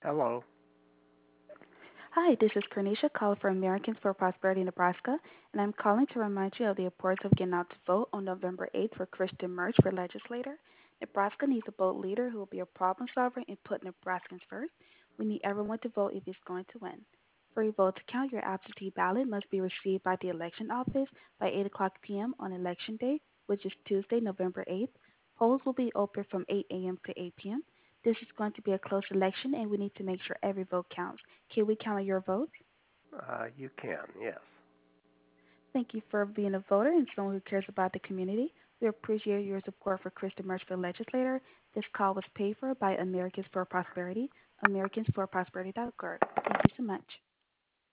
Hello. Hi, this is Cornisha calling for Americans for Prosperity, Nebraska, and I'm calling to remind you of the importance of getting out to vote on November 8th for Kristen Merch for legislator. Nebraska needs a bold leader who will be a problem solver and put Nebraskans first. We need everyone to vote if it's going to win. For your vote to count, your absentee ballot must be received by the election office by 8 o'clock p.m. on election day, which is Tuesday, November 8th. Polls will be open from 8 a.m. to 8 p.m. This is going to be a close election, and we need to make sure every vote counts. Can we count your votes? You can, yes. Thank you for being a voter and someone who cares about the community. We appreciate your support for Kristen Merch for legislator. This call was paid for by Americans for Prosperity, americansforprosperity.org. Thank you so much.